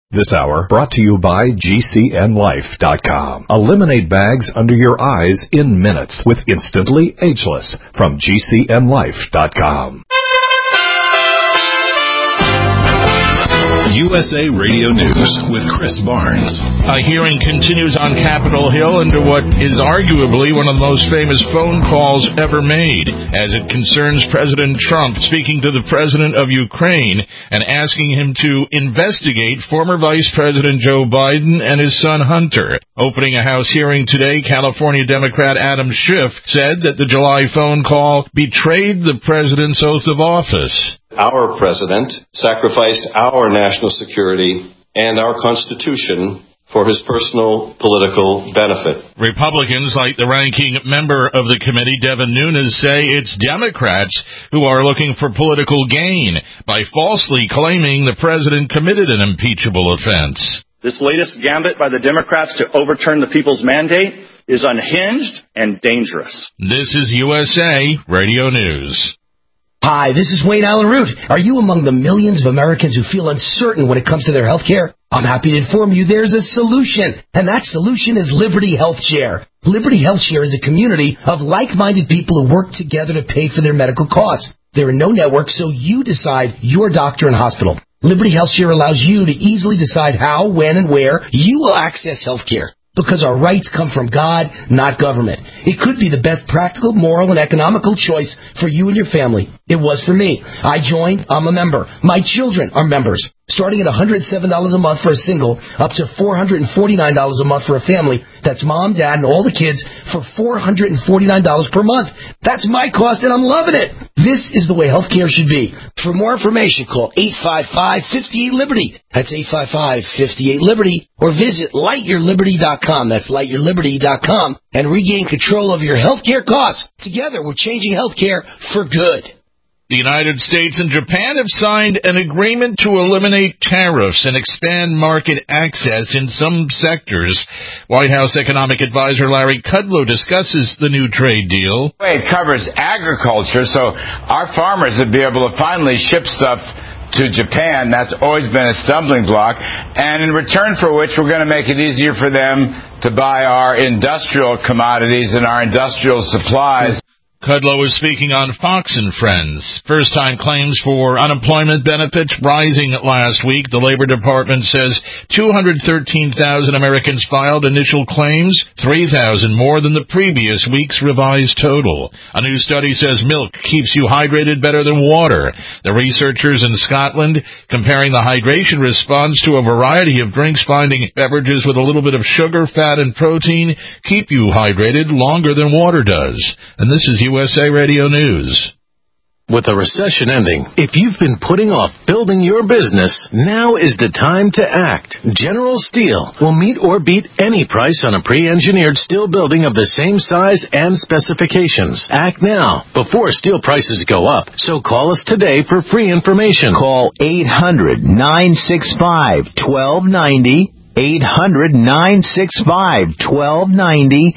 This hour brought to you by GCNLife.com. Eliminate bags under your eyes in minutes with Instantly Ageless from GCNLife.com. USA Radio News with Chris Barnes. A hearing continues on Capitol Hill into what is arguably one of the most famous phone calls ever made, as it concerns President Trump speaking to the President of Ukraine and asking him to investigate former Vice President Joe Biden and his son Hunter. Opening a House hearing today, California Democrat Adam Schiff said that the July phone call betrayed the president's oath of office. Our president sacrificed our national security and our Constitution for his personal political benefit. Republicans, like the ranking member of the committee, Devin Nunes, say it's Democrats who are looking for political gain by falsely claiming the president committed an impeachable offense. This latest gambit by the Democrats to overturn the people's mandate is unhinged and dangerous. This is USA Radio News. Hi, this is Wayne Allen Root. Are you among the millions of Americans who feel uncertain when it comes to their health care? I'm happy to inform you there's a solution, and that solution is Liberty Health Share. Liberty Health Share is a community of like-minded people who work together to pay for their medical costs. There are no networks, so you decide your doctor and hospital. Liberty Health Share allows you to easily decide how, when, and where you will access health care. Because our rights come from God, not government. It could be the best practical, moral, and economical choice for you and your family. It was for me. I joined. I'm a member. My children are members. Starting at $107 a month for a single, up to $449 a month for a family. That's mom, dad, and all the kids for $449 per month. That's my cost, and I'm loving it. This is the way healthcare should be. For more information, call 855-58-LIBERTY. That's 855-58-LIBERTY. Or visit lightyourliberty.com. That's lightyourliberty.com. And regain control of your healthcare costs. Together, we're changing healthcare for good. The United States and Japan have signed an agreement to eliminate tariffs and expand market access in some sectors. White House Economic Advisor Larry Kudlow discusses the new trade deal. It covers agriculture, so our farmers would be able to finally ship stuff to Japan. That's always been a stumbling block. And in return for which, we're going to make it easier for them to buy our industrial commodities and our industrial supplies. Kudlow was speaking on Fox and Friends. First-time claims for unemployment benefits rising last week. The Labor Department says 213,000 Americans filed initial claims, 3,000 more than the previous week's revised total. A new study says milk keeps you hydrated better than water. The researchers in Scotland comparing the hydration response to a variety of drinks, finding beverages with a little bit of sugar, fat, and protein keep you hydrated longer than water does. And this is USA Radio News. With a recession ending, if you've been putting off building your business, now is the time to act. General Steel will meet or beat any price on a pre-engineered steel building of the same size and specifications. Act now, before steel prices go up. So call us today for free information. Call 800-965-1290. 800-965-1290,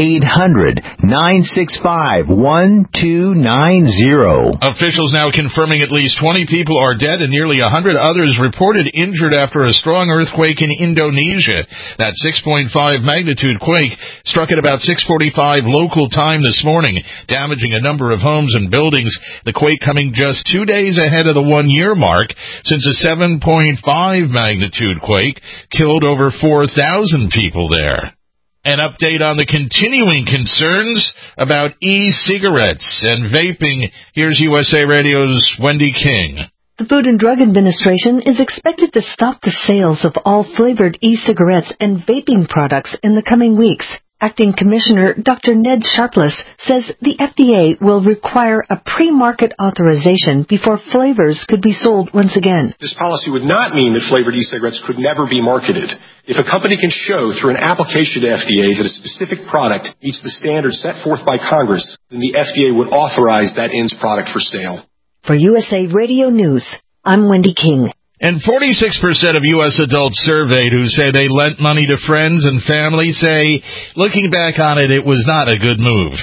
800-965-1290. Officials now confirming at least 20 people are dead and nearly 100 others reported injured after a strong earthquake in Indonesia. That 6.5 magnitude quake struck at about 6:45 local time this morning, damaging a number of homes and buildings. The quake coming just 2 days ahead of the 1-year mark since a 7.5 magnitude quake killed over 4,000 people there. An update on the continuing concerns about e-cigarettes and vaping. Here's USA Radio's Wendy King. The Food and Drug Administration is expected to stop the sales of all flavored e-cigarettes and vaping products in the coming weeks. Acting Commissioner Dr. Ned Sharpless says the FDA will require a pre-market authorization before flavors could be sold once again. This policy would not mean that flavored e-cigarettes could never be marketed. If a company can show through an application to FDA that a specific product meets the standards set forth by Congress, then the FDA would authorize that ENDS product for sale. For USA Radio News, I'm Wendy King. And 46% of U.S. adults surveyed who say they lent money to friends and family say, looking back on it, it was not a good move.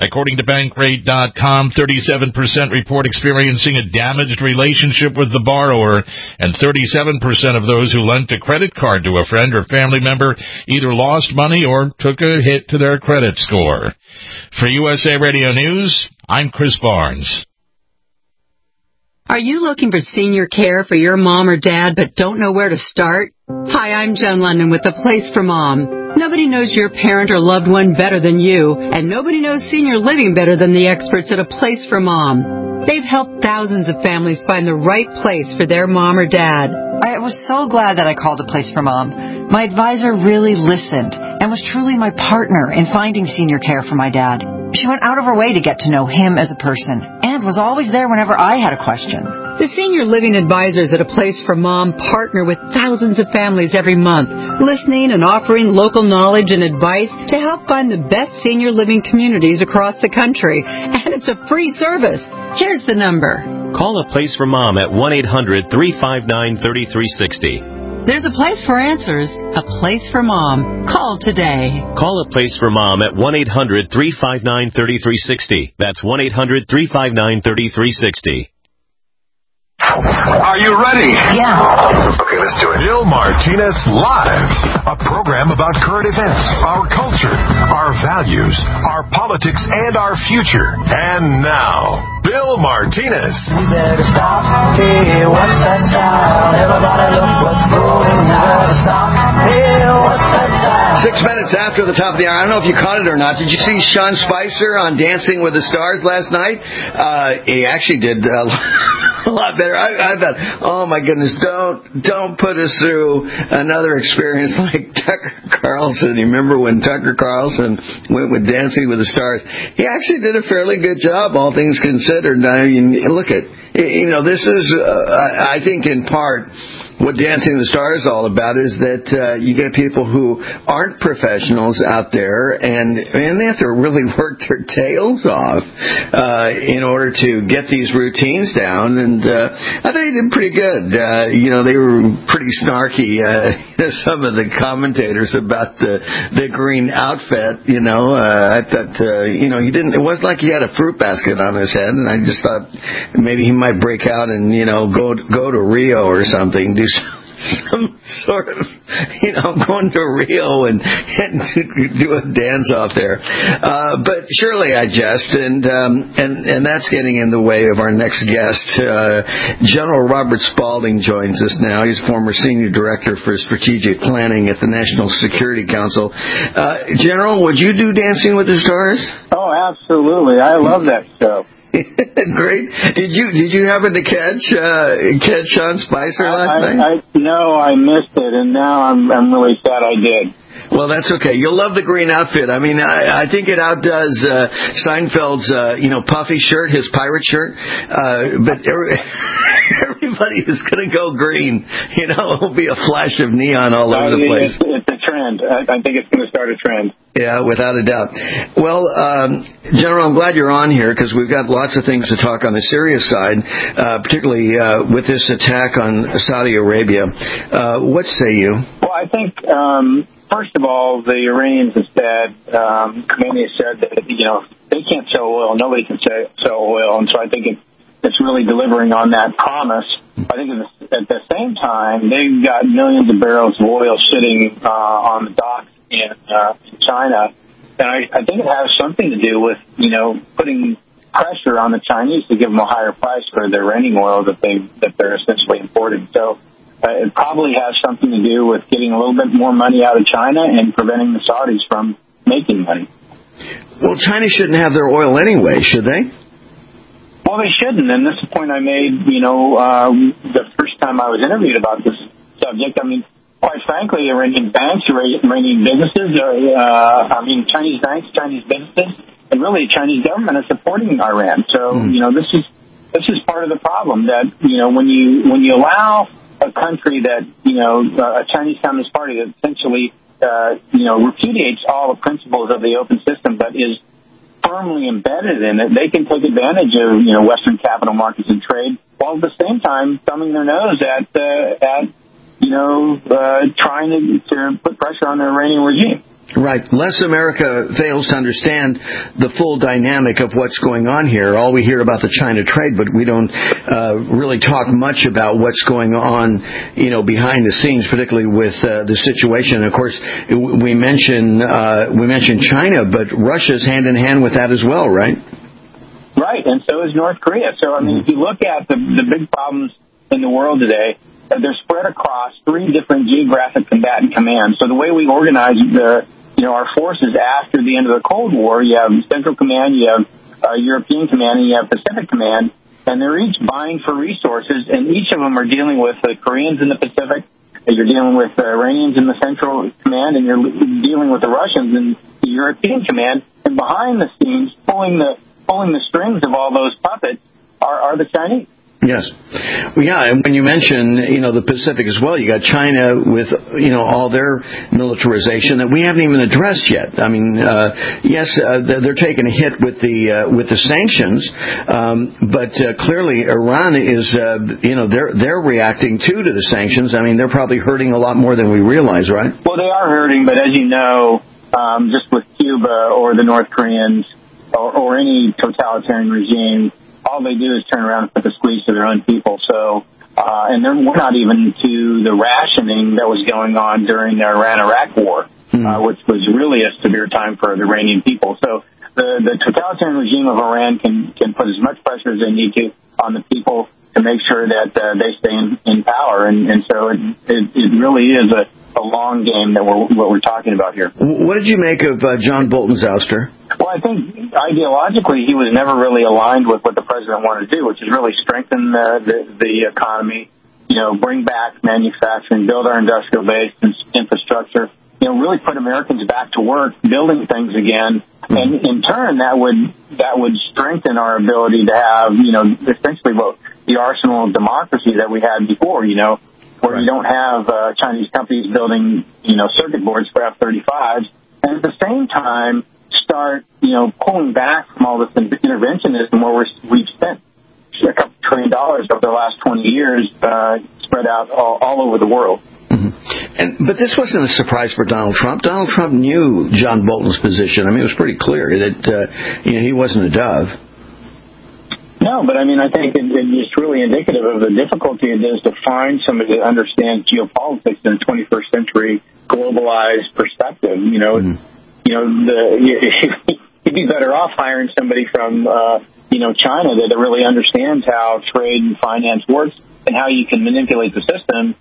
According to Bankrate.com, 37% report experiencing a damaged relationship with the borrower, and 37% of those who lent a credit card to a friend or family member either lost money or took a hit to their credit score. For USA Radio News, I'm Chris Barnes. Are you looking for senior care for your mom or dad but don't know where to start? Hi, I'm Jen London with The Place for Mom. Nobody knows your parent or loved one better than you, and nobody knows senior living better than the experts at A Place for Mom. They've helped thousands of families find the right place for their mom or dad. I was so glad that I called A Place for Mom. My advisor really listened and was truly my partner in finding senior care for my dad. She went out of her way to get to know him as a person and was always there whenever I had a question. The senior living advisors at A Place for Mom partner with thousands of families every month, listening and offering local knowledge and advice to help find the best senior living communities across the country. And it's a free service. Here's the number. Call A Place for Mom at 1-800-359-3360. There's a place for answers, A Place for Mom. Call today. Call A Place for Mom at 1-800-359-3360. That's 1-800-359-3360. Are you ready? Yeah. Okay, let's do it. Bill Martinez Live, a program about current events, our culture, our values, our politics, and our future. And now, Bill Martinez. We better stop. Hey, what's that sound? Everybody look what's going. We better stop. Hey, what's that sound? 6 minutes after the top of the hour. I don't know if you caught it or not. Did you see Sean Spicer on Dancing with the Stars last night? He actually did a lot better. I thought, oh my goodness, don't put us through another experience like Tucker Carlson. You remember when Tucker Carlson went with Dancing with the Stars? He actually did a fairly good job, all things considered. I mean, look at, this is, I think in part, what Dancing with the Stars is all about is that you get people who aren't professionals out there, and they have to really work their tails off in order to get these routines down. And I think they did pretty good. They were pretty snarky. Some of the commentators about the green outfit. I thought he didn't. It wasn't like he had a fruit basket on his head, and I just thought maybe he might break out and go to Rio or something. Do some sort of, going to Rio and do a dance off there. But surely I jest, and that's getting in the way of our next guest. General Robert Spalding joins us now. He's former Senior Director for Strategic Planning at the National Security Council. General, would you do Dancing with the Stars? Oh, absolutely. I love that show. Great. Did you happen to catch Sean Spicer last night? No, I missed it, and now I'm really sad I did. Well, that's okay. You'll love the green outfit. I mean, I think it outdoes Seinfeld's, puffy shirt, his pirate shirt. But everybody is going to go green. It'll be a flash of neon all over the place. It's a trend. I think it's going to start a trend. Yeah, without a doubt. Well, General, I'm glad you're on here because we've got lots of things to talk on the Syria side, particularly with this attack on Saudi Arabia. What say you? Well, I think, first of all, the Iranians have said, Khomeini said that, they can't sell oil. Nobody can sell oil. And so I think it's really delivering on that promise. I think at the same time, they've got millions of barrels of oil sitting on the docks in China. And I think it has something to do with, putting pressure on the Chinese to give them a higher price for their Iranian oil that they're essentially importing. So it probably has something to do with getting a little bit more money out of China and preventing the Saudis from making money. Well, China shouldn't have their oil anyway, should they? Well, they shouldn't, and this is a point I made, the first time I was interviewed about this subject. I mean, quite frankly, Iranian banks, Iranian businesses, Chinese banks, Chinese businesses, and really the Chinese government is supporting Iran. So, this is part of the problem that, when you allow a country that, a Chinese Communist Party that essentially, repudiates all the principles of the open system but is firmly embedded in it, they can take advantage of, Western capital markets and trade, while at the same time thumbing their nose at trying to put pressure on the Iranian regime. Right. Less America fails to understand the full dynamic of what's going on here. All we hear about the China trade, but we don't really talk much about what's going on, behind the scenes, particularly with the situation. Of course, we mention China, but Russia's hand in hand with that as well, right? Right, and so is North Korea. So, I mean, if you look at the big problems in the world today, they're spread across 3 different geographic combatant commands. So the way we organize our forces after the end of the Cold War, you have Central Command, you have European Command, and you have Pacific Command, and they're each vying for resources, and each of them are dealing with the Koreans in the Pacific, you're dealing with the Iranians in the Central Command, and you're dealing with the Russians in the European Command, and behind the scenes, pulling the strings of all those puppets are the Chinese. Yes. Well, yeah, and when you mention, the Pacific as well, you got China with, all their militarization that we haven't even addressed yet. I mean, yes, they're taking a hit with the sanctions, but clearly Iran is, they're reacting to the sanctions. I mean, they're probably hurting a lot more than we realize, right? Well, they are hurting, but as you know, just with Cuba or the North Koreans or any totalitarian regime, all they do is turn around and put the squeeze to their own people. So, and we're not even to the rationing that was going on during the Iran-Iraq war, which was really a severe time for the Iranian people. So the totalitarian regime of Iran can put as much pressure as they need to on the people to make sure that they stay in power. And so it really is a long game that we're talking about here. What did you make of John Bolton's ouster? Well, I think ideologically he was never really aligned with what the president wanted to do, which is really strengthen the economy, bring back manufacturing, build our industrial base and infrastructure, really put Americans back to work, building things again. And in turn, that would strengthen our ability to have, essentially the arsenal of democracy that we had before, where you don't have Chinese companies building, circuit boards for F-35s. And at the same time, start, pulling back from all this interventionism where we've spent a couple $1 trillion over the last 20 years, spread out all over the world. Mm-hmm. But this wasn't a surprise for Donald Trump. Donald Trump knew John Bolton's position. I mean, it was pretty clear that, he wasn't a dove. No, but I mean, I think it's really indicative of the difficulty it is to find somebody that understands geopolitics in a 21st century globalized perspective. You'd be better off hiring somebody from, China that really understands how trade and finance works and how you can manipulate the system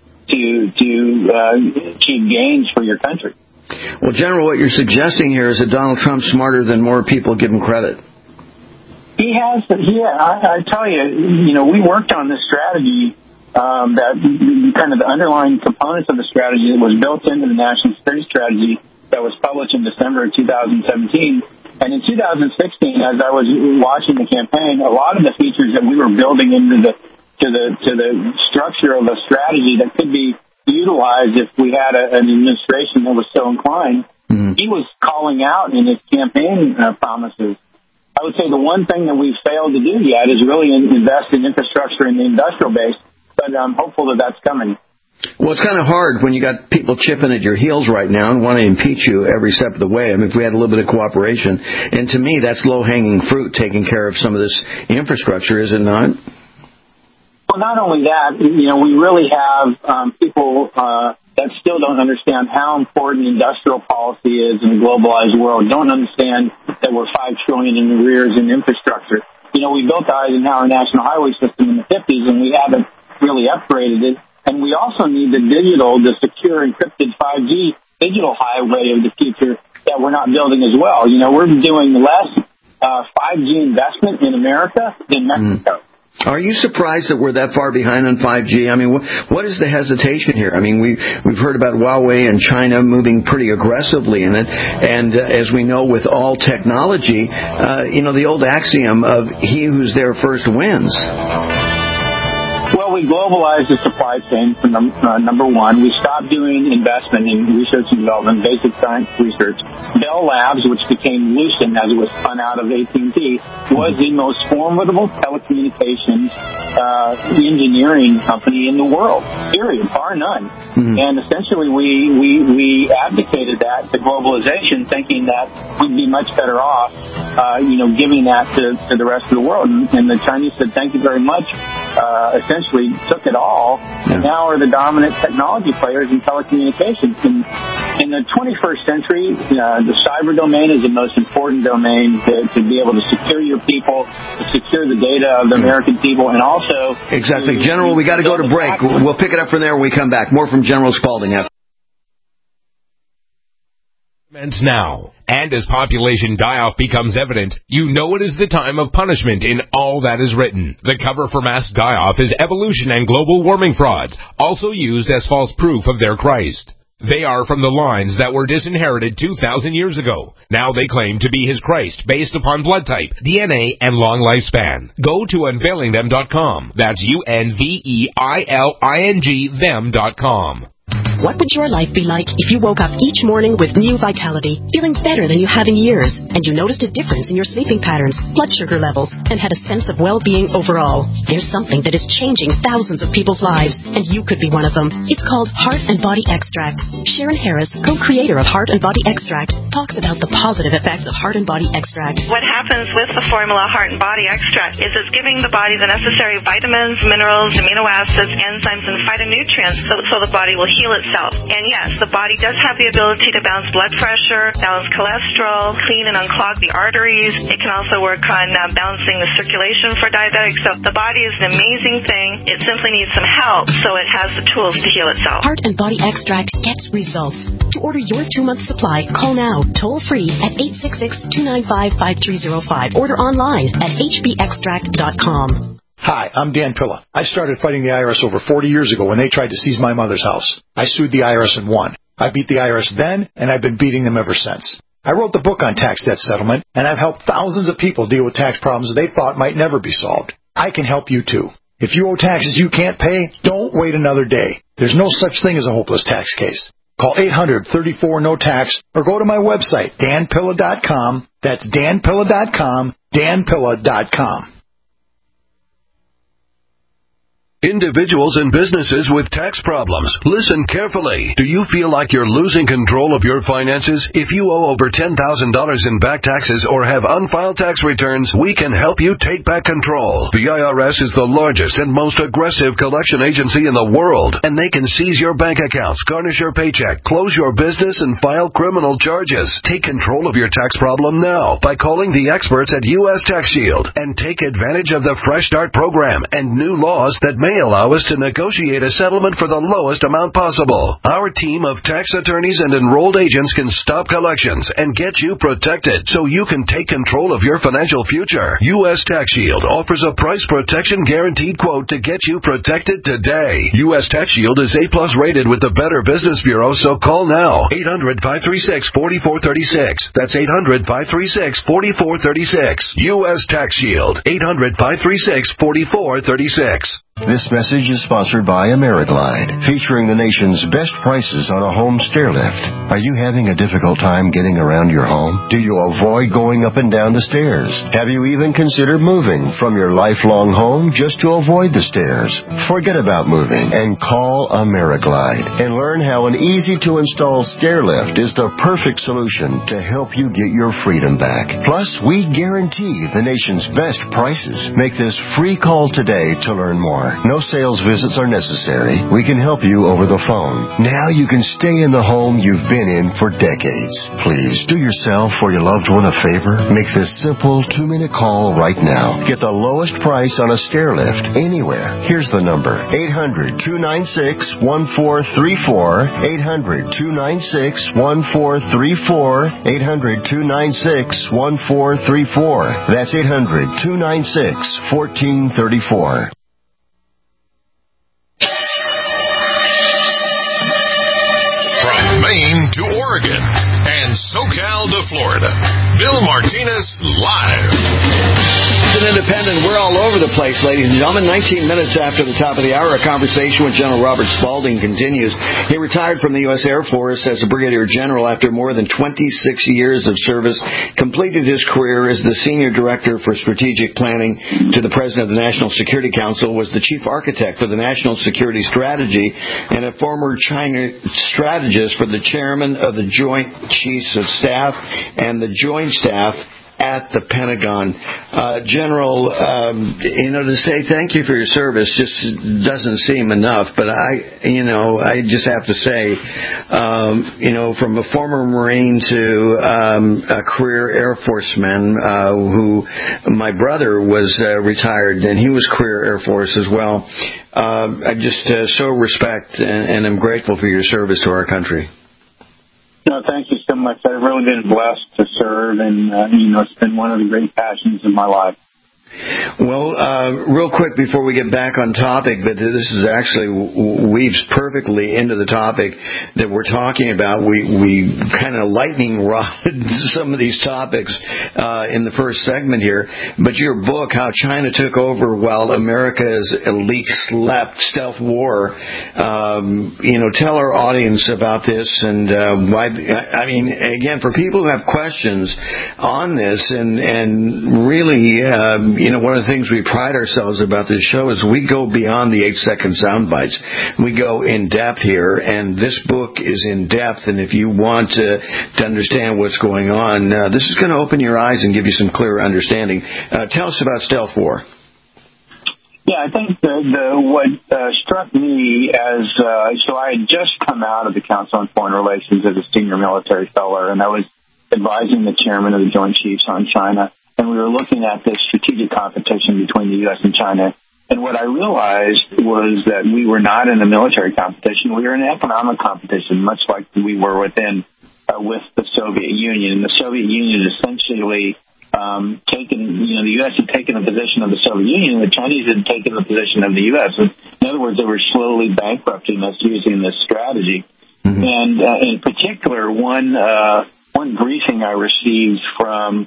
to achieve gains for your country. Well, General, what you're suggesting here is that Donald Trump's smarter than more people give him credit. He has. I tell you, we worked on this strategy, that kind of the underlying components of the strategy that was built into the national security strategy that was published in December of 2017. And in 2016, as I was watching the campaign, a lot of the features that we were building into the structure of a strategy that could be utilized if we had an administration that was so inclined, he was calling out in his campaign promises. I would say the one thing that we've failed to do yet is really invest in infrastructure in the industrial base, but I'm hopeful that that's coming. Well, it's kind of hard when you got people chipping at your heels right now and want to impeach you every step of the way. I mean, if we had a little bit of cooperation. And to me, that's low-hanging fruit, taking care of some of this infrastructure, is it not? Well, not only that, we really have people that still don't understand how important industrial policy is in a globalized world, don't understand that we're $5 trillion in arrears in infrastructure. We built the Eisenhower National Highway System in the 50s, and we haven't really upgraded it. And we also need the secure encrypted 5G digital highway of the future that we're not building as well. We're doing less 5G investment in America than Mexico. Are you surprised that we're that far behind on 5G? I mean, what is the hesitation here? I mean, we've heard about Huawei and China moving pretty aggressively in it. And as we know, with all technology, the old axiom of he who's there first wins. Well, we globalized the supply chain for number one. We stopped doing investment in research and development, basic science research. Bell Labs, which became Lucent as it was spun out of AT&T, was the most formidable telecommunications engineering company in the world, period, bar none. And essentially we advocated that, the globalization, thinking that we'd be much better off, giving that to the rest of the world. And the Chinese said, thank you very much, essentially took it all, and now are the dominant technology players in telecommunications. In the 21st century, the cyber domain is the most important domain to be able to secure your people, to secure the data of the American people, and also... Exactly. General, we got to go to break. We'll pick it up from there when we come back. More from General Spalding. Now. And as population die-off becomes evident, you know it is the time of punishment in all that is written. The cover for mass die-off is evolution and global warming frauds, also used as false proof of their Christ. They are from the lines that were disinherited 2,000 years ago. Now they claim to be his Christ based upon blood type, DNA, and long lifespan. Go to unveilingthem.com. That's UNVEILING them.com. What would your life be like if you woke up each morning with new vitality, feeling better than you have in years, and you noticed a difference in your sleeping patterns, blood sugar levels, and had a sense of well-being overall? There's something that is changing thousands of people's lives, and you could be one of them. It's called Heart and Body Extract. Sharon Harris, co-creator of Heart and Body Extract, talks about the positive effects of Heart and Body Extract. What happens with the formula Heart and Body Extract is it's giving the body the necessary vitamins, minerals, amino acids, enzymes, and phytonutrients so the body will heal itself. And yes, the body does have the ability to balance blood pressure, balance cholesterol, clean and unclog the arteries. It can also work on balancing the circulation for diabetics. So the body is an amazing thing. It simply needs some help, so it has the tools to heal itself. Heart and Body Extract gets results. To order your 2-month supply, call now, toll-free at 866-295-5305. Order online at hbextract.com. Hi, I'm Dan Pilla. I started fighting the IRS over 40 years ago when they tried to seize my mother's house. I sued the IRS and won. I beat the IRS then, and I've been beating them ever since. I wrote the book on tax debt settlement, and I've helped thousands of people deal with tax problems they thought might never be solved. I can help you too. If you owe taxes you can't pay, don't wait another day. There's no such thing as a hopeless tax case. Call 800-34-NO-TAX or go to my website, danpilla.com. That's danpilla.com, danpilla.com. Individuals and businesses with tax problems, listen carefully. Do you feel like you're losing control of your finances? If you owe over $10,000 in back taxes or have unfiled tax returns, we can help you take back control. The IRS is the largest and most aggressive collection agency in the world, and they can seize your bank accounts, garnish your paycheck, close your business, and file criminal charges. Take control of your tax problem now by calling the experts at U.S. Tax Shield and take advantage of the Fresh Start program and new laws that may allow us to negotiate a settlement for the lowest amount possible. Our team of tax attorneys and enrolled agents can stop collections and get you protected so you can take control of your financial future. U.S. Tax Shield offers a price protection guaranteed quote to get you protected today. U.S. Tax Shield is A+ rated with the Better Business Bureau, so call now. 800-536-4436. That's 800-536-4436. U.S. Tax Shield. 800-536-4436. This message is sponsored by Ameriglide, featuring the nation's best prices on a home stairlift. Are you having a difficult time getting around your home? Do you avoid going up and down the stairs? Have you even considered moving from your lifelong home just to avoid the stairs? Forget about moving and call Ameriglide and learn how an easy-to-install stairlift is the perfect solution to help you get your freedom back. Plus, we guarantee the nation's best prices. Make this free call today to learn more. No sales visits are necessary. We can help you over the phone. Now you can stay in the home you've been in for decades. Please do yourself or your loved one a favor. Make this simple 2-minute call right now. Get the lowest price on a stairlift anywhere. Here's the number. 800-296-1434. 800-296-1434. 800-296-1434. That's 800-296-1434. Maine to Oregon and SoCal to Florida. Bill Martinez live. and Independent. We're all over the place, ladies and gentlemen. 19 minutes after the top of the hour, a conversation with General Robert Spalding continues. He retired from the U.S. Air Force as a brigadier general after more than 26 years of service, completed his career as the senior director for strategic planning to the president of the National Security Council, was the chief architect for the national security strategy, and a former China strategist for the chairman of the Joint Chiefs of Staff and the Joint Staff at the Pentagon. General, to say thank you for your service just doesn't seem enough, but I just have to say, from a former Marine to a career Air Forceman, who my brother was retired, and he was career Air Force as well. I just so respect and am grateful for your service to our country. No, thank you so much. I've really been blessed to serve, and it's been one of the great passions of my life. Well, real quick before we get back on topic, but this is actually weaves perfectly into the topic that we're talking about. We kind of lightning rodded some of these topics in the first segment here, but your book, How China Took Over While America's Elite Slept, Stealth War, tell our audience about this and why. I mean, again, for people who have questions on this and really, one of the things we pride ourselves about this show is we go beyond the 8-second sound bites. We go in depth here, and this book is in depth, and if you want to understand what's going on, this is going to open your eyes and give you some clearer understanding. Tell us about Stealth War. Yeah, I think what struck me as, so I had just come out of the Council on Foreign Relations as a senior military fellow, and I was advising the chairman of the Joint Chiefs on China. And we were looking at this strategic competition between the U.S. and China. And what I realized was that we were not in a military competition. We were in an economic competition, much like we were with the Soviet Union. And the Soviet Union essentially the U.S. had taken the position of the Soviet Union, and the Chinese had taken the position of the U.S. In other words, they were slowly bankrupting us using this strategy. Mm-hmm. And in particular, one briefing I received from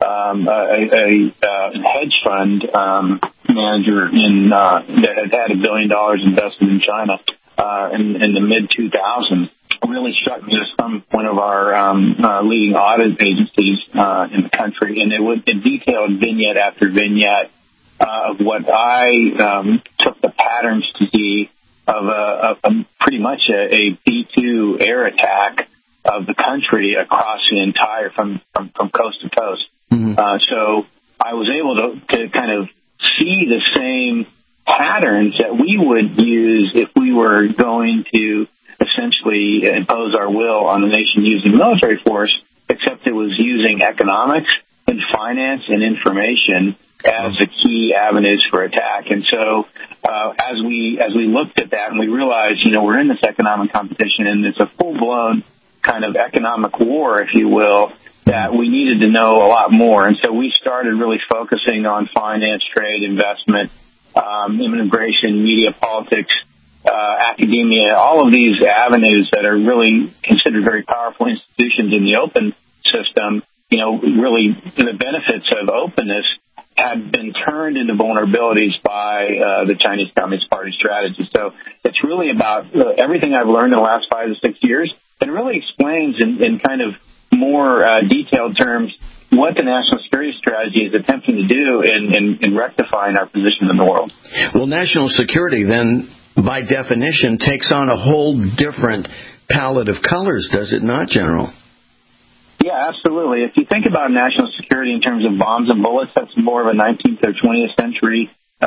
a hedge fund manager that had $1 billion invested in China in the mid-2000s really struck me as from one of our leading audit agencies in the country, and it detailed vignette after vignette of what I took the patterns to be of pretty much a B-2 air attack of the country across the entire from coast to coast. Mm-hmm. So I was able to kind of see the same patterns that we would use if we were going to essentially impose our will on the nation using military force, except it was using economics and finance and information as the key avenues for attack. And so as we looked at that and we realized, we're in this economic competition and it's a full-blown kind of economic war, if you will, that we needed to know a lot more. And so we started really focusing on finance, trade, investment, immigration, media, politics, academia, all of these avenues that are really considered very powerful institutions in the open system. Really the benefits of openness had been turned into vulnerabilities by the Chinese Communist Party strategy. So it's really about everything I've learned in the last 5 to 6 years, and it really explains in kind of more detailed terms what the national security strategy is attempting to do in rectifying our position in the world. Well, national security then, by definition, takes on a whole different palette of colors, does it not, General? Yeah, absolutely. If you think about national security in terms of bombs and bullets, that's more of a 19th or 20th century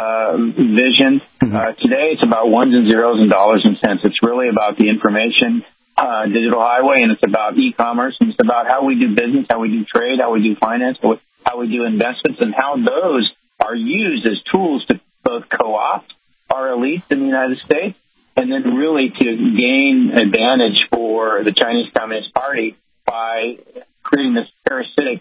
vision. Mm-hmm. Today, it's about ones and zeros and dollars and cents. It's really about the information digital highway, and it's about e-commerce, and it's about how we do business, how we do trade, how we do finance, how we do investments, and how those are used as tools to both co-opt our elites in the United States and then really to gain advantage for the Chinese Communist Party by creating this parasitic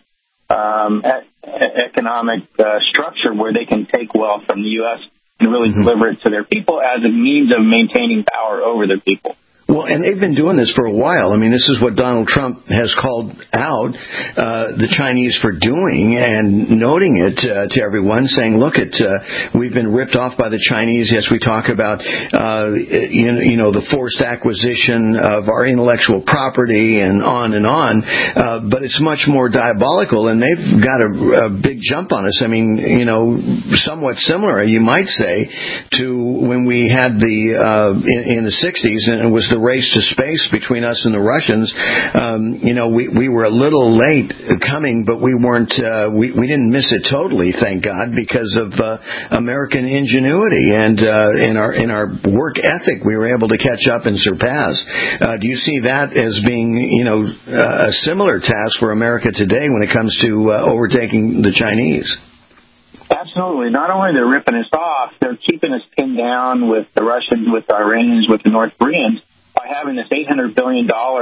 economic structure where they can take wealth from the U.S. and really deliver it to their people as a means of maintaining power over their people. Well, and they've been doing this for a while. I mean, this is what Donald Trump has called out the Chinese for doing and noting it to everyone, saying, look, we've been ripped off by the Chinese. Yes, we talk about, the forced acquisition of our intellectual property and on and on. But it's much more diabolical, and they've got a big jump on us. I mean, somewhat similar, you might say, to when we had in the 60s, and it was the race to space between us and the Russians. We were a little late coming, but we weren't. We didn't miss it totally, thank God, because of American ingenuity and in our work ethic, we were able to catch up and surpass. Do you see that as being, a similar task for America today when it comes to overtaking the Chinese? Absolutely. Not only they're ripping us off, they're keeping us pinned down with the Russians, with the Iranians, with the North Koreans, by having this $800 billion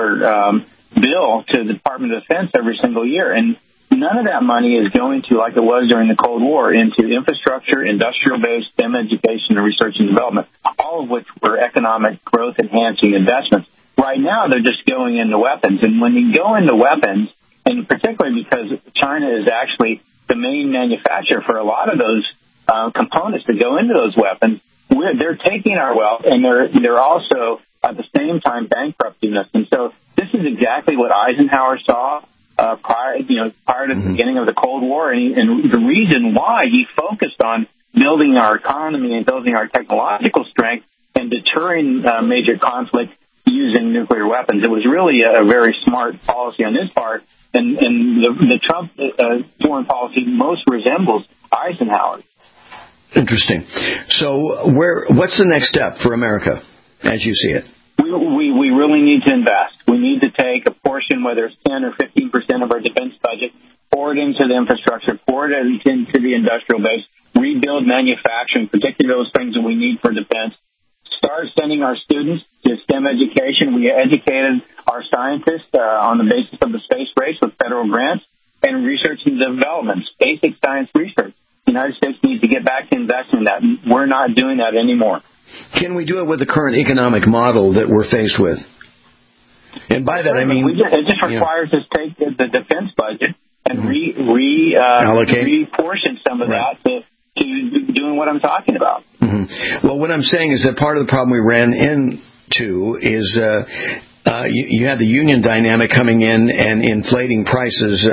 bill to the Department of Defense every single year. And none of that money is going to, like it was during the Cold War, into infrastructure, industrial-based STEM education, and research and development, all of which were economic growth-enhancing investments. Right now, they're just going into weapons. And when you go into weapons, and particularly because China is actually the main manufacturer for a lot of those components that go into those weapons, they're taking our wealth, and they're also at the same time bankrupting us. And so this is exactly what Eisenhower saw prior to the beginning of the Cold War, and the reason why he focused on building our economy and building our technological strength and deterring major conflict using nuclear weapons. It was really a very smart policy on his part, and the Trump foreign policy most resembles Eisenhower. Interesting. So what's the next step for America, as you see it? We really need to invest. We need to take a portion, whether it's 10 or 15% of our defense budget, pour it into the infrastructure, pour it into the industrial base, rebuild manufacturing, particularly those things that we need for defense. Start sending our students to STEM education. We educated our scientists on the basis of the space race with federal grants and research and development, basic science research. The United States needs to get back to investing in that. We're not doing that anymore. Can we do it with the current economic model that we're faced with? And by that I mean, it just requires us to take the defense budget and reportion some of that to doing what I'm talking about. Mm-hmm. Well, what I'm saying is that part of the problem we ran into is you had the union dynamic coming in and inflating prices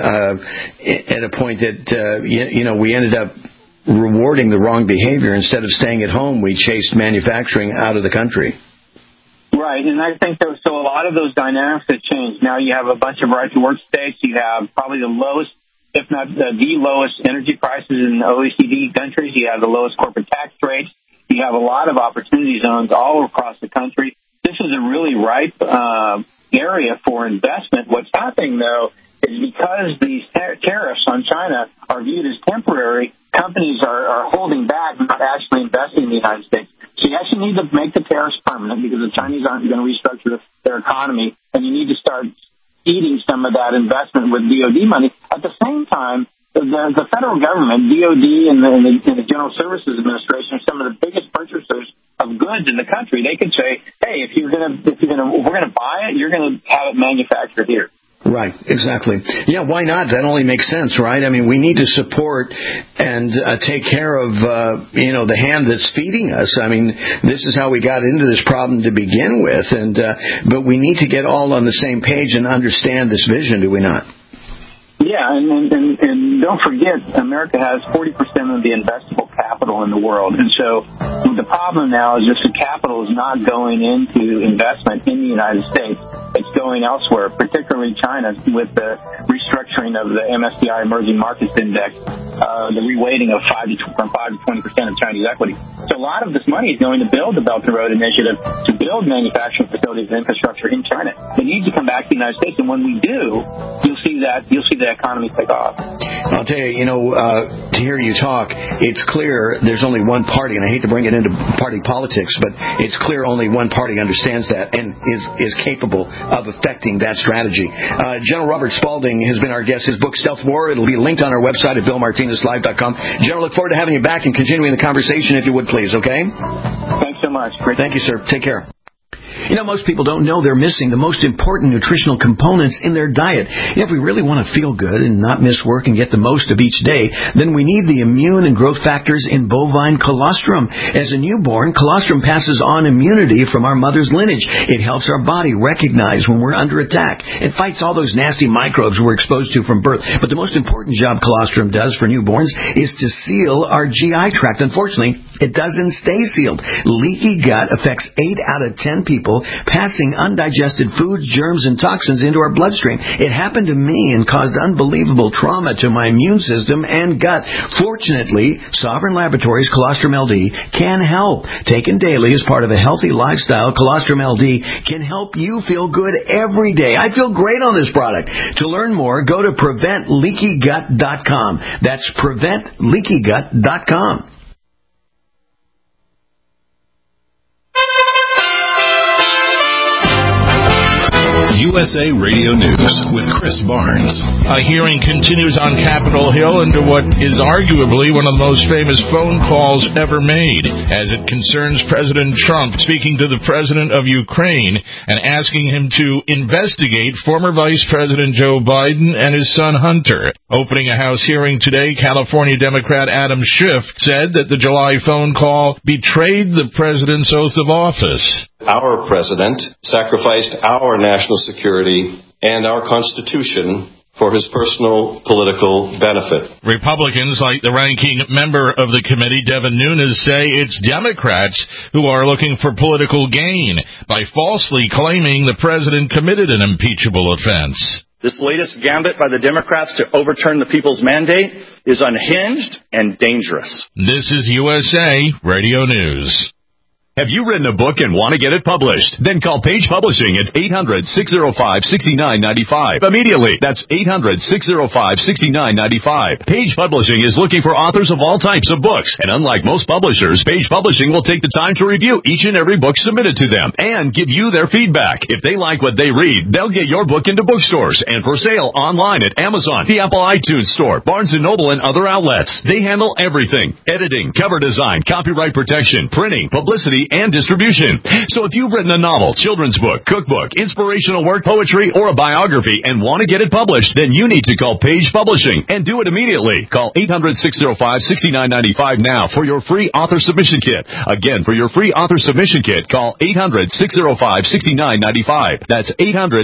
at a point that we ended up rewarding the wrong behavior. Instead of staying at home, we chased manufacturing out of the country. Right, and I think so a lot of those dynamics have changed. Now you have a bunch of right-to-work states. You have probably the lowest, if not the lowest, energy prices in the OECD countries. You have the lowest corporate tax rates. You have a lot of opportunity zones all across the country. This is a really ripe area for investment. What's happening, though, is because these tariffs on China are viewed as temporary, companies are holding back, not actually investing in the United States. So you actually need to make the tariffs permanent because the Chinese aren't going to restructure their economy, and you need to start eating some of that investment with DOD money. At the same time, the federal government, DOD, and the General Services Administration are some of the biggest purchasers of goods in the country. They could say, "Hey, if we're going to buy it, you're going to have it manufactured here." Right, exactly. Yeah, why not? That only makes sense, right? I mean, we need to support and take care of, the hand that's feeding us. I mean, this is how we got into this problem to begin with, but we need to get all on the same page and understand this vision, do we not? Yeah, and don't forget, America has 40% of the investable capital in the world. And so the problem now is just the capital is not going into investment in the United States. It's going elsewhere, particularly China, with the restructuring of the MSCI Emerging Markets Index, the reweighting of 5 to 20% of Chinese equity. So a lot of this money is going to build the Belt and Road Initiative to build manufacturing facilities and infrastructure in China. They need to come back to the United States, and when we do, you'll see the economy take off. I'll tell you, to hear you talk, it's clear there's only one party, and I hate to bring it into party politics, but it's clear only one party understands that and is capable of affecting that strategy. General Robert Spalding has been our guest. His book, Stealth War, it'll be linked on our website at BillMartinezLive.com. General, look forward to having you back and continuing the conversation, if you would, please, okay? Thanks so much. Thank you, sir. Take care. Most people don't know they're missing the most important nutritional components in their diet. If we really want to feel good and not miss work and get the most of each day, then we need the immune and growth factors in bovine colostrum. As a newborn, colostrum passes on immunity from our mother's lineage. It helps our body recognize when we're under attack. It fights all those nasty microbes we're exposed to from birth. But the most important job colostrum does for newborns is to seal our GI tract. Unfortunately, it doesn't stay sealed. Leaky gut affects 8 out of 10 people, passing undigested foods, germs, and toxins into our bloodstream. It happened to me and caused unbelievable trauma to my immune system and gut. Fortunately, Sovereign Laboratories Colostrum LD can help. Taken daily as part of a healthy lifestyle, Colostrum LD can help you feel good every day. I feel great on this product. To learn more, go to PreventLeakyGut.com. That's PreventLeakyGut.com. USA Radio News with Chris Barnes. A hearing continues on Capitol Hill into what is arguably one of the most famous phone calls ever made, as it concerns President Trump speaking to the President of Ukraine and asking him to investigate former Vice President Joe Biden and his son Hunter. Opening a House hearing today, California Democrat Adam Schiff said that the July phone call betrayed the president's oath of office. Our president sacrificed our national security and our Constitution for his personal political benefit. Republicans, like the ranking member of the committee, Devin Nunes, say it's Democrats who are looking for political gain by falsely claiming the president committed an impeachable offense. This latest gambit by the Democrats to overturn the people's mandate is unhinged and dangerous. This is USA Radio News. Have you written a book and want to get it published? Then call Page Publishing at 800-605-6995. Immediately. That's 800-605-6995. Page Publishing is looking for authors of all types of books. And unlike most publishers, Page Publishing will take the time to review each and every book submitted to them and give you their feedback. If they like what they read, they'll get your book into bookstores and for sale online at Amazon, the Apple iTunes Store, Barnes & Noble, and other outlets. They handle everything: editing, cover design, copyright protection, printing, publicity, and distribution. So if you've written a novel, children's book, cookbook, inspirational work, poetry, or a biography and want to get it published, then you need to call Page Publishing and do it immediately. Call 800-605-6995 now for your free author submission kit. Again, for your free author submission kit, call 800-605-6995. That's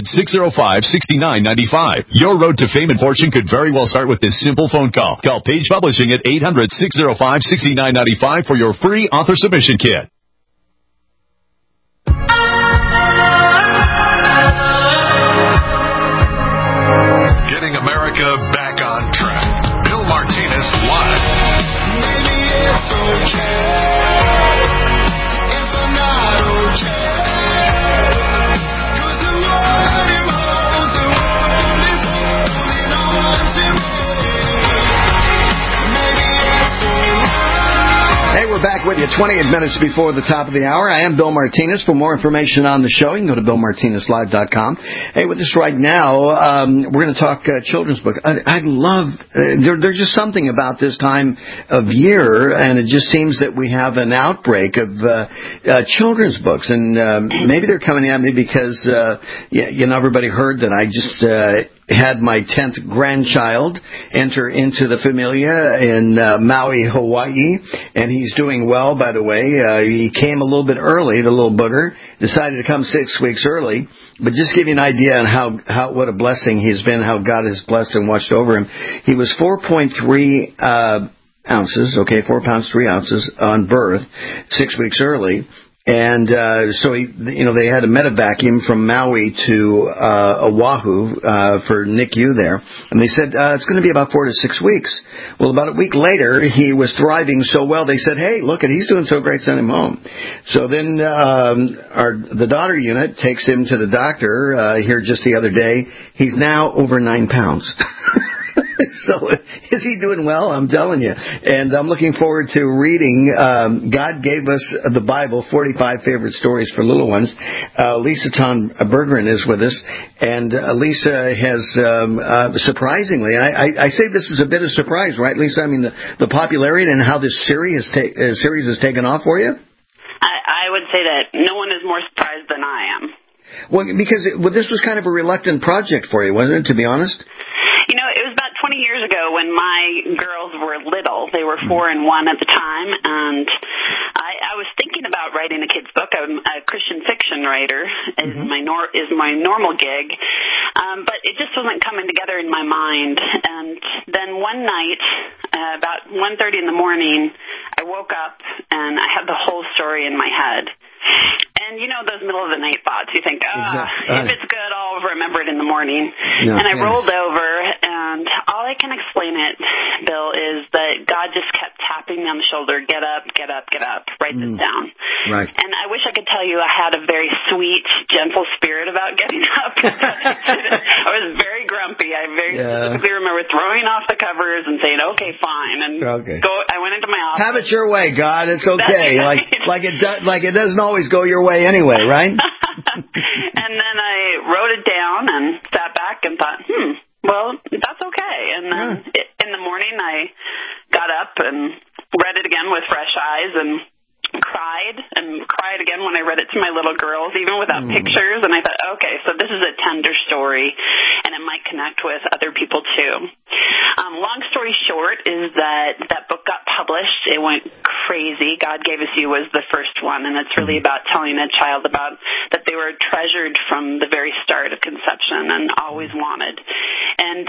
800-605-6995. Your road to fame and fortune could very well start with this simple phone call. Call Page Publishing at 800-605-6995 for your free author submission kit. Getting America back on track. Bill Martinez Live. Maybe it's okay if I'm not okay. 'Cause the world evolves, the world is holding on to me. Maybe it's alright. Hey, we're back with you 28 minutes before the top of the hour. I am Bill Martinez. For more information on the show, you can go to BillMartinezLive.com. Hey, with us right now, we're going to talk children's book. I love, there's just something about this time of year, and it just seems that we have an outbreak of children's books. And maybe they're coming at me because, everybody heard that I just had my 10th grandchild enter into the Familia in Maui, Hawaii, and he's doing well, by the way. He came a little bit early, the little booger, decided to come 6 weeks early, but just give you an idea on how what a blessing he's been, how God has blessed and watched over him. He was 4.3 ounces, 4 pounds 3 ounces on birth, 6 weeks early. And so they had to medevac him from Maui to Oahu for NICU there, and they said it's going to be about 4 to 6 weeks. Well, about a week later, he was thriving so well. They said, "Hey, look, he's doing so great, send him home." So then the daughter unit takes him to the doctor here just the other day. He's now over 9 pounds. So is he doing well? I'm telling you. And I'm looking forward to reading. God gave us the Bible, 45 favorite stories for little ones. Lisa Ton Bergeron is with us. And Lisa has, surprisingly, and I say this is a bit of surprise, right, Lisa? I mean, the popularity and how this series has taken off for you? I would say that no one is more surprised than I am. Well, because this was kind of a reluctant project for you, wasn't it, to be honest? You know, it was about 20 years ago when my girls were little. They were 4 and 1 at the time, and I was thinking about writing a kid's book. I'm a Christian fiction writer, is my normal gig, but it just wasn't coming together in my mind. And then one night, about 1:30 in the morning, I woke up and I had the whole story in my head. And you know those middle of the night thoughts. You think, if it's good, I'll remember it in the morning. And I rolled over, and all I can explain it, Bill, is that God just kept tapping me on the shoulder. Get up, get up, get up. Write this down. Right. And I wish I could tell you I had a very sweet, gentle spirit about getting up. I was very grumpy. I specifically remember throwing off the covers and saying, okay, fine. And I went into my office. Have it your way, God. It's okay. Like it doesn't always go your way anyway, right? And then I wrote it down and sat back and thought, well, that's okay. And then in the morning I got up and read it again with fresh eyes and cried again when I read it to my little girls, even without pictures. And I thought, okay, so this is a tender story, and it might connect with other people too. Long story short is that book got published. It went crazy. God Gave Us You was the first one, and it's really about telling a child about that they were treasured from the very start of conception and always wanted. And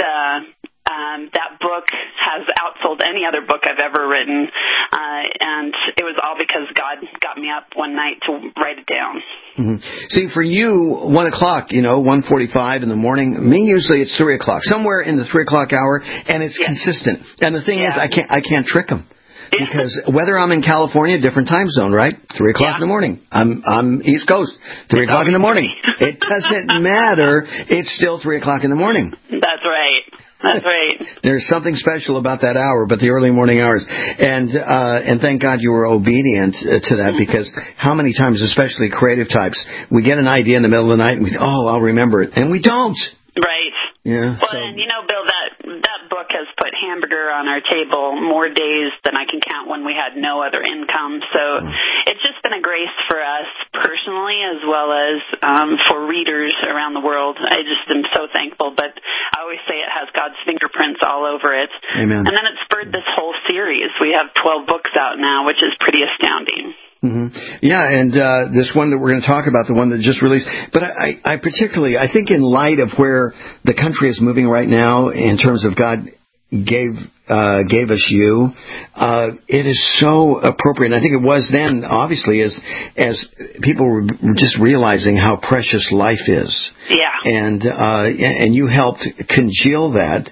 that book has outsold any other book I've ever written, and it was all because God got me up one night to write it down. See, for you, 1 o'clock, 1:45 in the morning. Me, usually it's 3 o'clock, somewhere in the 3 o'clock hour, and it's consistent. And the thing is, I can't trick them. Because whether I'm in California, different time zone, right? 3 o'clock in the morning. I'm East Coast, 3 o'clock in the morning. It doesn't matter. It's still 3 o'clock in the morning. That's right. That's right. There's something special about that hour, but the early morning hours. And thank God you were obedient to that, because how many times, especially creative types, we get an idea in the middle of the night and we I'll remember it. And we don't. Right. Yeah. Well, and Bill, that book has put hamburger on our table more days than I can count when we had no other income. So it's just been a grace for us personally, as well as for readers around the world. I just am so thankful. But I always say it has God's fingerprints all over it. Amen. And then it spurred this whole series. We have 12 books out now, which is pretty astounding. Yeah, and this one that we're going to talk about, the one that just released. But I particularly, I think in light of where the country is moving right now in terms of God gave us you, it is so appropriate. And I think it was then, obviously, as people were just realizing how precious life is. Yeah. And you helped congeal that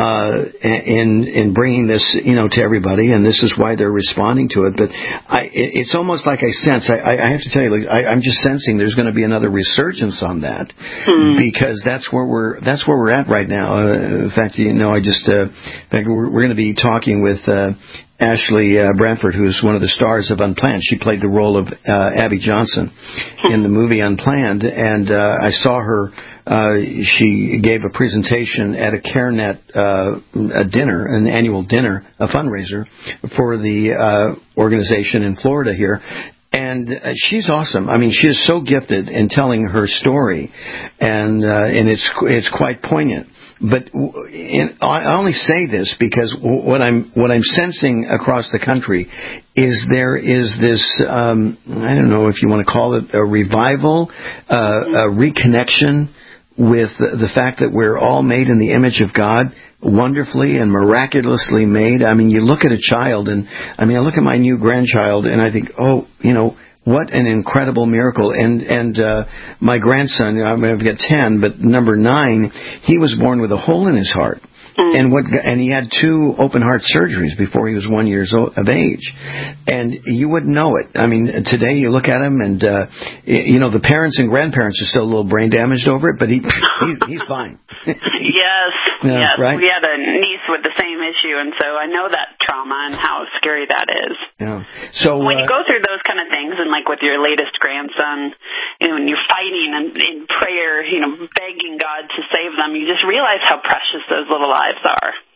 in bringing this, to everybody, and this is why they're responding to it. But it's almost like I sense. I have to tell you, I'm just sensing there's going to be another resurgence on that, because that's where we're at right now. In fact, we're going to be talking with Ashley Branford, who's one of the stars of Unplanned. She played the role of Abby Johnson in the movie Unplanned, and I saw her. She gave a presentation at a CareNet an annual dinner, a fundraiser for the organization in Florida here. And she's awesome. I mean, she is so gifted in telling her story, and it's quite poignant. But I only say this because what I'm sensing across the country is there is this I don't know if you want to call it a revival, a reconnection with the fact that we're all made in the image of God, wonderfully and miraculously made. I mean, you look at a child, and I look at my new grandchild, and I think, what an incredible miracle. And my grandson, I've got 10, but number 9, he was born with a hole in his heart. And he had 2 open heart surgeries before he was 1 year of age. And you wouldn't know it. I mean, today you look at him and, the parents and grandparents are still a little brain damaged over it, but he's fine. Yes. Right? We had a niece with the same issue, and so I know that trauma and how scary that is. Yeah. So when you go through those kind of things, and like with your latest grandson, when you're fighting and in prayer, begging God to save them, you just realize how precious those little lives are.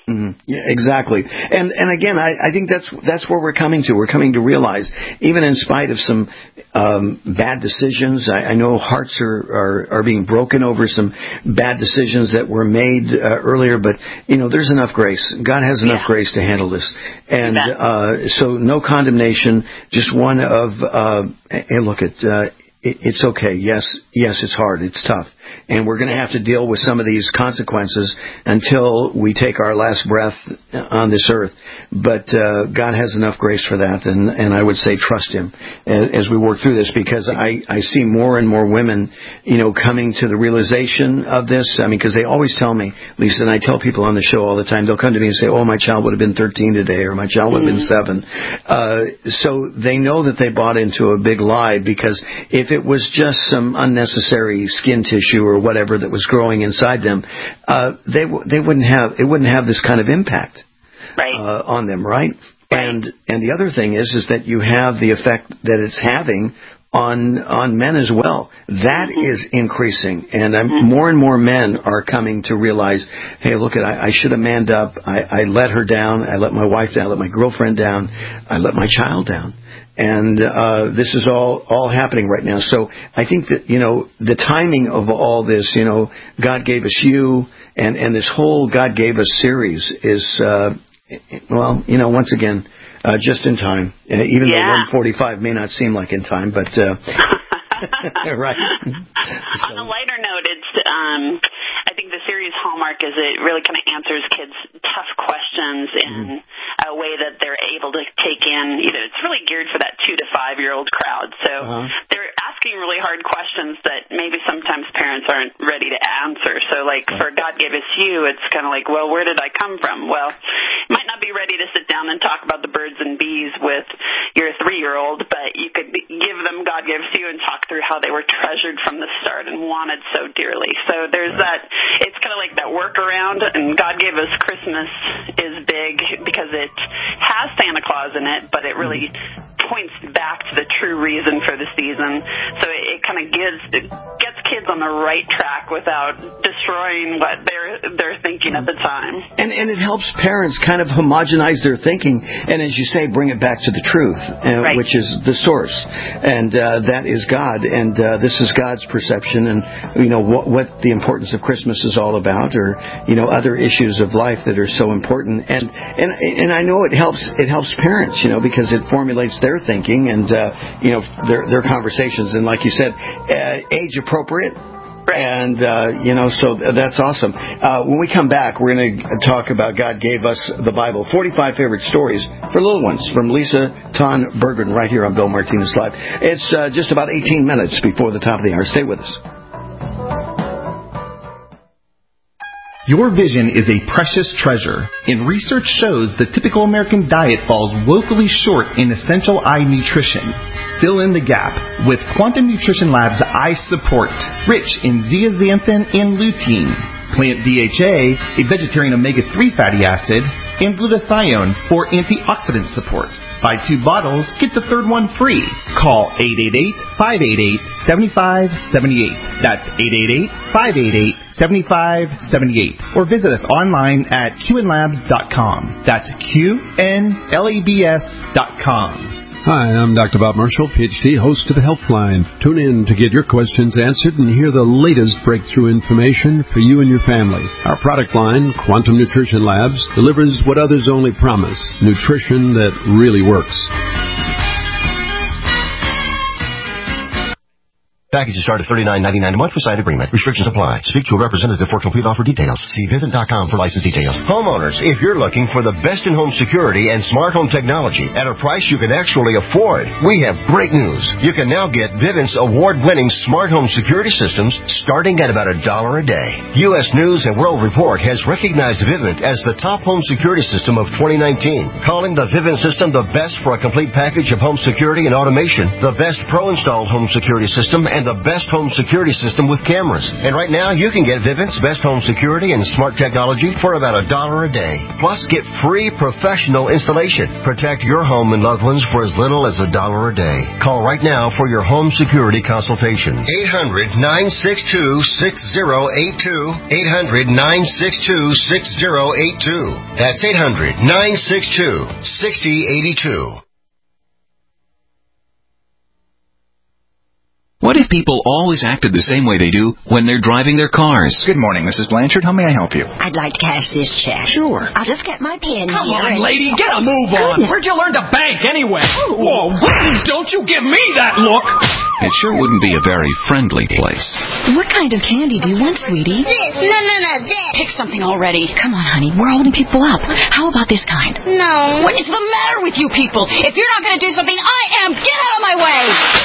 Mm-hmm. Yeah, exactly. And again, I think that's where we're coming to. We're coming to realize, even in spite of some bad decisions, I know hearts are being broken over some bad decisions that were made earlier, but, there's enough grace. God has enough grace to handle this. And so no condemnation, just one of, hey, look, it's okay. Yes, it's hard. It's tough. And we're going to have to deal with some of these consequences until we take our last breath on this earth. But God has enough grace for that, and I would say trust Him as we work through this, because I see more and more women, coming to the realization of this. I mean, because they always tell me, Lisa, and I tell people on the show all the time, they'll come to me and say, oh, my child would have been 13 today, or my child would have been 7. So they know that they bought into a big lie, because if it was just some unnecessary skin tissue or whatever that was growing inside them, they wouldn't have this kind of impact on them, right? And the other thing is that you have the effect that it's having on men as well. That is increasing, and more and more men are coming to realize, hey, look, I should have manned up. I let her down. I let my wife down. I let my girlfriend down. I let my child down. And this is all happening right now. So I think that, the timing of all this, God gave us you, and this whole God gave us series is, once again, just in time. Even though 1:45 may not seem like in time, but right. On a lighter note, it's I think the series hallmark is it really kind of answers kids' tough questions in a way that they're able to take in. It's really geared for that 2 to 5 year old crowd. So they're asking really hard questions that maybe sometimes parents aren't ready to answer. So for God Gave Us You, it's kind of like, well, where did I come from? Well, you might not be ready to sit down and talk about the birds and bees with your 3-year-old, but you could give them God Gave Us You and talk through how they were treasured from the start and wanted so dearly. So there's that. It's kind of like that workaround, and God Gave Us Christmas is big because it has Santa Claus in it, but it really points back to the true reason for the season. So it kind of gets kids on the right track without destroying what they're thinking at the time. And it helps parents kind of homogenize their thinking, and as you say, bring it back to the truth, which is the source, and that is God, and this is God's perception, and what the importance of Christmas is all about, or other issues of life that are so important, and I know it helps parents, because it formulates their thinking and their conversations, and like you said, age appropriate. And, so that's awesome. When we come back, we're going to talk about God Gave Us the Bible, 45 favorite stories for little ones, from Lisa Ton Berggren, right here on Bill Martinez Live. It's just about 18 minutes before the top of the hour. Stay with us. Your vision is a precious treasure, and research shows the typical American diet falls woefully short in essential eye nutrition. Fill in the gap with Quantum Nutrition Lab's Eye Support, rich in zeaxanthin and lutein, plant DHA, a vegetarian omega-3 fatty acid, and glutathione for antioxidant support. Buy 2 bottles, get the third one free. Call 888-588-7578. That's 888-588-7578. Or visit us online at qnlabs.com. That's QNLABS.com. Hi, I'm Dr. Bob Marshall, PhD, host of Healthline. Tune in to get your questions answered and hear the latest breakthrough information for you and your family. Our product line, Quantum Nutrition Labs, delivers what others only promise, nutrition that really works. Packages start at $39.99 a month with site agreement. Restrictions apply. Speak to a representative for complete offer details. See Vivint.com for license details. Homeowners, if you're looking for the best in home security and smart home technology at a price you can actually afford, we have great news. You can now get Vivint's award-winning smart home security systems starting at about $1 a day. U.S. News and World Report has recognized Vivint as the top home security system of 2019, calling the Vivint system the best for a complete package of home security and automation, the best pro-installed home security system, and and the best home security system with cameras. And right now, you can get Vivint's best home security and smart technology for about $1 a day. Plus, get free professional installation. Protect your home and loved ones for as little as $1 a day. Call right now for your home security consultation. 800-962-6082. 800-962-6082. That's 800-962-6082. What if people always acted the same way they do when they're driving their cars? Good morning, Mrs. Blanchard. How may I help you? I'd like to cash this check. Sure. I'll just get my pen Come here. on, lady, get a move on. Goodness. Where'd you learn to bank anyway? Whoa, don't you give me that look. It sure wouldn't be a very friendly place. What kind of candy do you want, sweetie? This. No, this. Pick something already. Come on, honey. We're holding people up. How about this kind? No. What is the matter with you people? If you're not going to do something, I am. Get out of my way.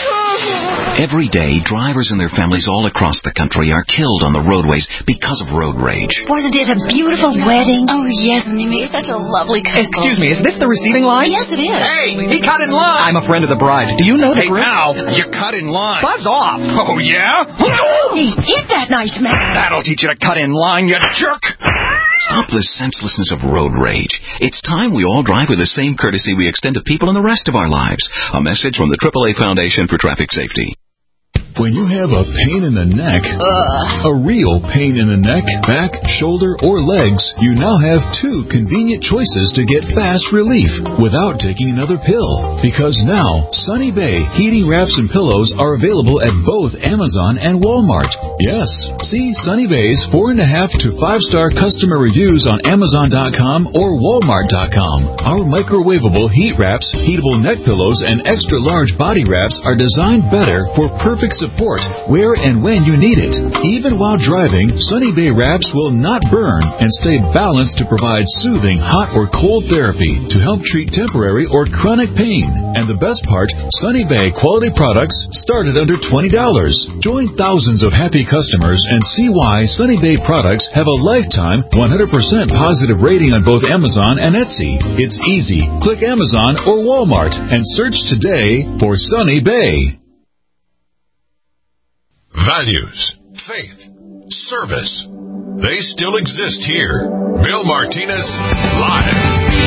Every day, drivers and their families all across the country are killed on the roadways because of road rage. Wasn't it a beautiful wedding? Oh, yes, and they made such a lovely couple. Excuse me, is this the receiving line? Yes, it is. Hey, he cut in line. I'm a friend of the bride. Do you know the group? Hey, pal, you cut in line. Buzz off. Oh, yeah? Hey, hit that nice man. That'll teach you to cut in line, you jerk. Stop the senselessness of road rage. It's time we all drive with the same courtesy we extend to people in the rest of our lives. A message from the AAA Foundation for Traffic Safety. When you have a pain in the neck, a real pain in the neck, back, shoulder, or legs, you now have two convenient choices to get fast relief without taking another pill. Because now, Sunny Bay heating wraps and pillows are available at both Amazon and Walmart. Yes, see Sunny Bay's 4.5 to 5-star customer reviews on Amazon.com or Walmart.com. Our microwavable heat wraps, heatable neck pillows, and extra large body wraps are designed better for perfect support where and when you need it. Even while driving, Sunny Bay wraps will not burn and stay balanced to provide soothing hot or cold therapy to help treat temporary or chronic pain. And the best part, Sunny Bay quality products start at under $20. Join thousands of happy customers and see why Sunny Bay products have a lifetime 100% positive rating on both Amazon and Etsy. It's easy. Click Amazon or Walmart and search today for Sunny Bay. Values, faith, service. They still exist here. Bill Martinez, live.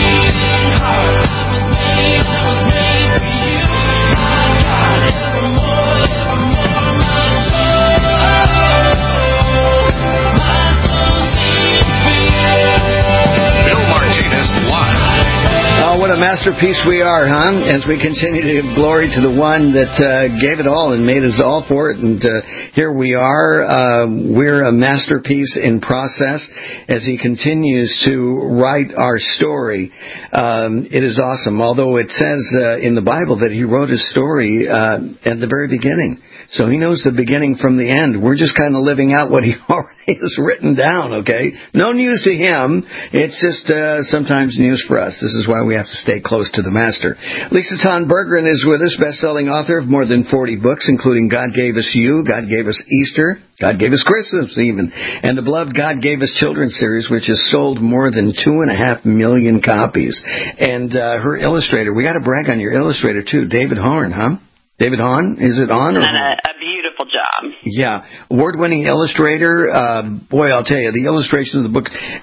Bill Martinez, live. Oh, what a masterpiece we are, huh? As we continue to give glory to the one that gave it all and made us all for it. And here we are. We're a masterpiece in process as he continues to write our story. It is awesome. Although it says in the Bible that he wrote his story at the very beginning. So he knows the beginning from the end. We're just kind of living out what he already has written down, okay? No news to him. It's just sometimes news for us. This is why we have to stay close to the master. Lisa Ton Berggren is with us, best-selling author of more than 40 books, including God Gave Us You, God Gave Us Easter, God Gave Us Christmas even, and the beloved God Gave Us Children series, which has sold more than 2.5 million copies. And her illustrator, we got to brag on your illustrator, too, David Horn, huh? David Hahn, is it on? Done a beautiful job. Yeah, award-winning illustrator. Boy, I'll tell you, the illustration of the book.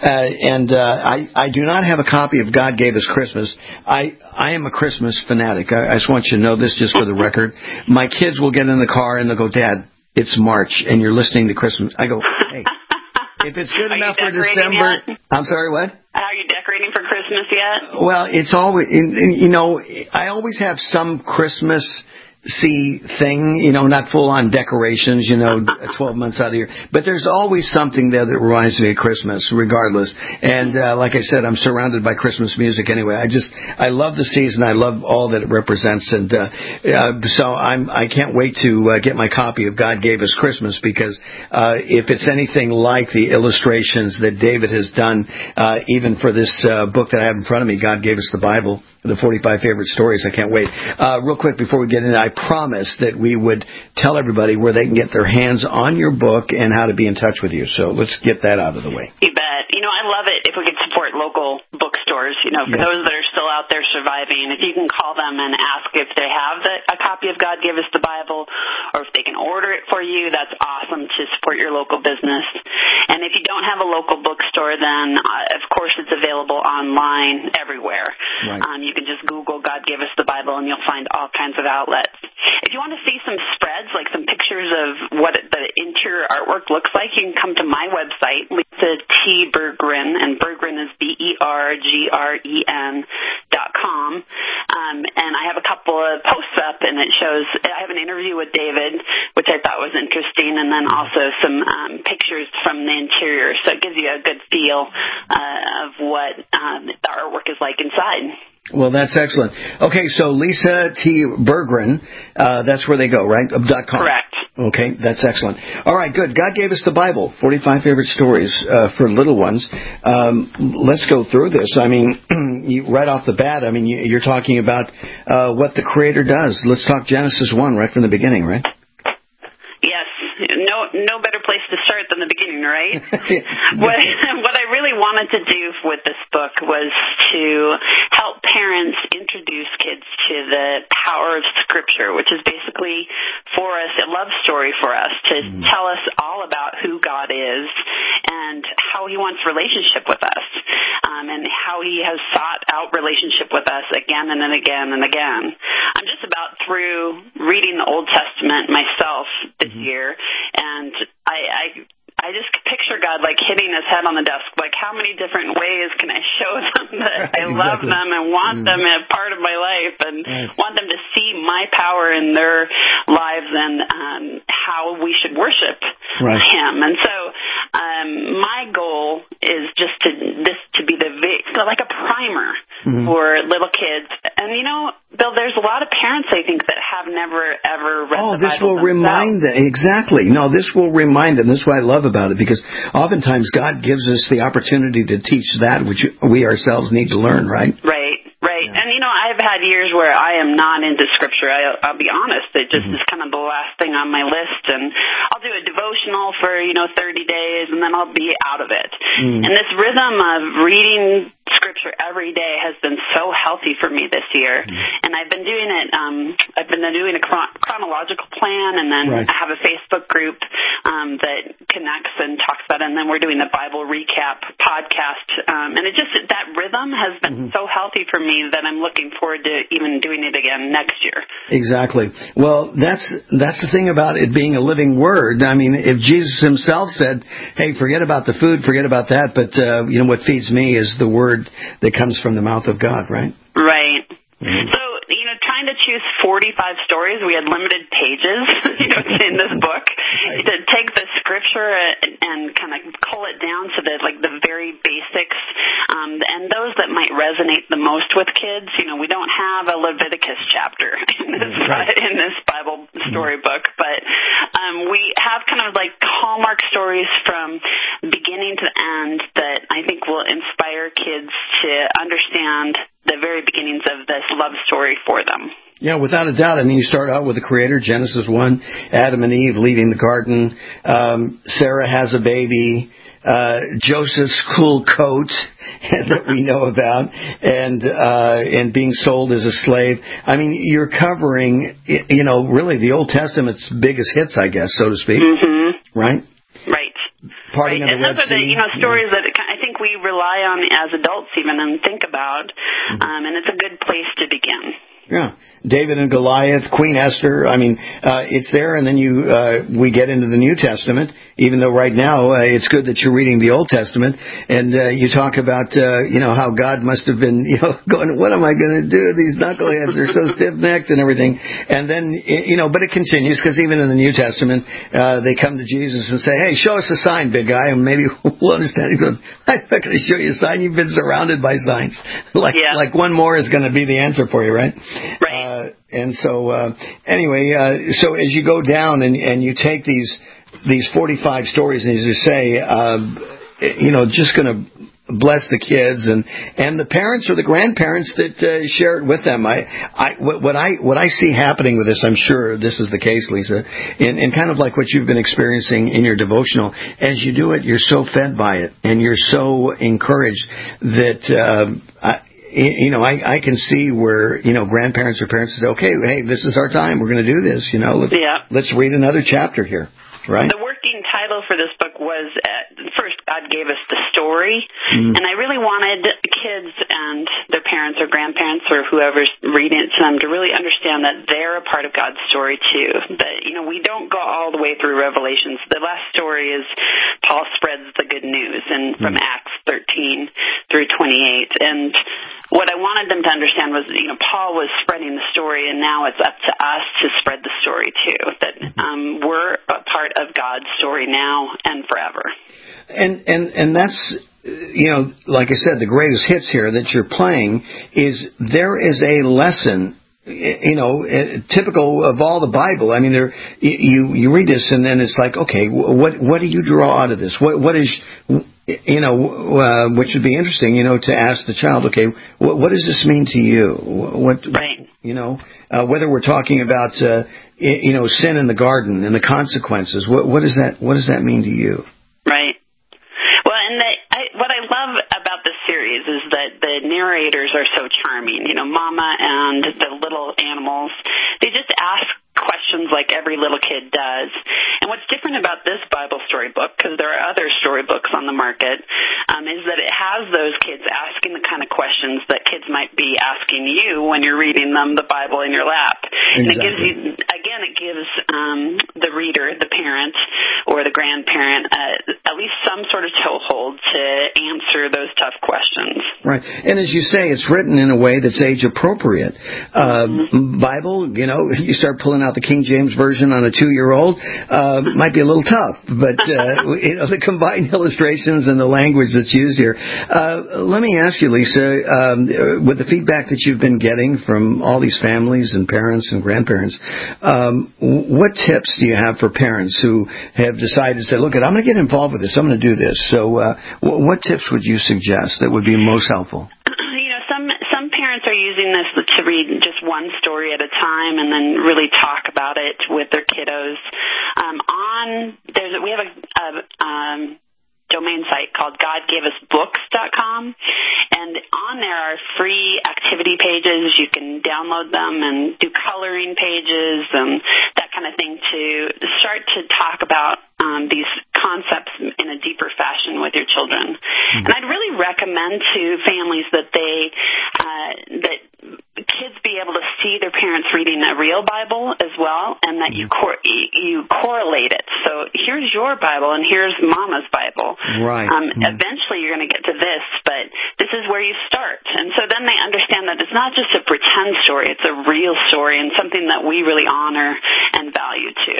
I do not have a copy of God Gave Us Christmas. I am a Christmas fanatic. I just want you to know this, just for the record. My kids will get in the car and they'll go, "Dad, it's March and you're listening to Christmas." I go, "Hey, if it's good enough for December." Yet? I'm sorry, what? Are you decorating for Christmas yet? Well, it's always, you know, I always have some Christmas thing, you know, not full-on decorations, you know, 12 months out of the year. But there's always something there that reminds me of Christmas, regardless. And like I said, I'm surrounded by Christmas music anyway. I love the season. I love all that it represents. And so I can't wait to get my copy of God Gave Us Christmas, because if it's anything like the illustrations that David has done, even for this book that I have in front of me, God Gave Us the Bible, the 45 favorite stories. I can't wait. Real quick before we get in, I promised that we would tell everybody where they can get their hands on your book and how to be in touch with you. So let's get that out of the way. You bet. You know, I love it if we could support local bookstores. for those that are still out there surviving, if you can call them and ask if they have a copy of God Gave Us the Bible, or if they can order it for you, that's awesome to support your local business. And if you don't have a local bookstore, then, of course, it's available online everywhere. Right. You can just Google God Gave Us the Bible, and you'll find all kinds of outlets. If you want to see some spreads, like some pictures of what the interior artwork looks like, you can come to my website, Lisa T. Berggren, and Berggren is BERGREN.com. And I have a couple of posts up, and it shows, I have an interview with David, which I thought was interesting, and then also some pictures from the interior. So it gives you a good feel of what the artwork is like inside. Well, that's excellent. Okay, so Lisa T. Berggren, that's where they go, right? .com. Correct. Okay, that's excellent. All right, good. God Gave Us the Bible, 45 favorite stories for little ones. Let's go through this. I mean, right off the bat, I mean, you're talking about what the Creator does. Let's talk Genesis 1 right from the beginning, right? Yes. No better place to start than the beginning, right? What I really wanted to do with this book was to help parents introduce kids to the power of Scripture, which is basically for us a love story for us to tell us all about who God is and how He wants relationship with us, and how He has sought out relationship with us again and again and again. I'm just about through reading the Old Testament myself this year, and I just picture God like hitting his head on the desk, like how many different ways can I show them that I love them and want them a part of my life and want them to see my power in their lives and how we should worship Him. And so my goal is just to be like a primer for little kids. And Bill, there's a lot of parents, I think, that have never, ever read the Bible this will themselves. remind them. Exactly. No, this will remind them. This is what I love about it, because oftentimes God gives us the opportunity to teach that which we ourselves need to learn, right? Right. Yeah. And, I've had years where I am not into Scripture. I'll be honest. It just is kind of the last thing on my list. And I'll do a devotional for, 30 days, and then I'll be out of it. And this rhythm of reading Scripture every day has been so healthy for me this year. And I've been doing it, I've been doing a chronological plan, and then I have a Facebook group that connects and talks about it, and then we're doing the Bible Recap podcast. And it just, that rhythm has been so healthy for me that I'm looking forward to even doing it again next year. Exactly. Well, that's the thing about it being a living word. I mean, if Jesus himself said, hey, forget about the food, forget about that, but what feeds me is the word that comes from the mouth of God, right? Right. So, trying to choose 45 stories, we had limited pages, in this book, to take the Scripture and kind of cull it down to the very basics, and those that might resonate the most with kids. We don't have a Leviticus chapter in this Bible storybook, but we have kind of like hallmark stories from beginning to end that I think will inspire kids to understand the very beginnings of this love story for them. Yeah, without a doubt. I mean, you start out with the Creator, Genesis 1, Adam and Eve leaving the garden, Sarah has a baby, Joseph's cool coat that we know about, and being sold as a slave. I mean, you're covering, really the Old Testament's biggest hits, I guess, so to speak. Right? Right. Parting of the Red Sea. And those are the stories that I think we rely on as adults even and think about, and it's a good place to begin. Yeah. David and Goliath, Queen Esther. I mean, it's there, and then we get into the New Testament. Even though right now it's good that you're reading the Old Testament, and you talk about how God must have been going, what am I going to do? These knuckleheads are so stiff-necked and everything. And then but it continues, because even in the New Testament they come to Jesus and say, hey, show us a sign, big guy, and maybe we'll understand. He goes, I'm not going to show you a sign. You've been surrounded by signs. Like one more is going to be the answer for you, right? Right. And so, anyway, so as you go down and you take these 45 stories, and as you say, just going to bless the kids and the parents or the grandparents that share it with them. What I see happening with this, I'm sure this is the case, Lisa, and kind of like what you've been experiencing in your devotional. As you do it, you're so fed by it, and you're so encouraged that I can see where, grandparents or parents say, okay, hey, this is our time. We're going to do this. Let's read another chapter here. Right. The working title for this book was, first, God Gave Us the Story. And I really wanted kids and their parents or grandparents or whoever's reading it to them to really understand that they're a part of God's story, too. That, we don't go all the way through Revelations. The last story is Paul spreads the good news from Acts 13 through 28. And what I wanted them to understand was, Paul was spreading the story, and now it's up to us to spread the story, too. That we're a part of God's story now and forever. And that's, like I said, the greatest hits here that you're playing is there is a lesson, typical of all the Bible. I mean, you read this and then it's like, okay, what do you draw out of this? What is, which would be interesting, to ask the child, okay, what does this mean to you? Right. Whether we're talking about, sin in the garden and the consequences, what does that mean to you? Right. Well, and what I love about this series is that the narrators are so charming. Mama and the little animals, they just ask questions like every little kid does. And what's different about this Bible story book, because there are other storybooks on the market, is that it has those kids asking the kind of questions that kids might be asking you when you're reading them the Bible in your lap. Exactly. And it gives the reader, the parent, or the grandparent at least some sort of toehold to answer those tough questions. Right. And as you say, it's written in a way that's age appropriate. Bible, you start pulling out the King James Version on a 2-year-old, might be a little tough, but the combined illustrations and the language that's used here. Let me ask you, Lisa, with the feedback that you've been getting from all these families and parents and grandparents, what tips do you have for parents who have decided to say, look, I'm going to get involved with this, I'm going to do this. So what tips would you suggest that would be most helpful? Some parents are using this to read just one story at a time and then really talk about it with their kiddos. We have a domain site called GodGaveUsBooks.com, and on there are free activity pages. You can download them and do coloring pages and that kind of thing to start to talk about these concepts in a deeper fashion with your children. And I'd really recommend to families that that kids be able to see their parents reading a real Bible as well, and that you correlate it. So here's your Bible and here's Mama's Bible. Right. Eventually you're going to get to this, but this is where you start. And so then they understand that it's not just a pretend story, it's a real story and something that we really honor and value too.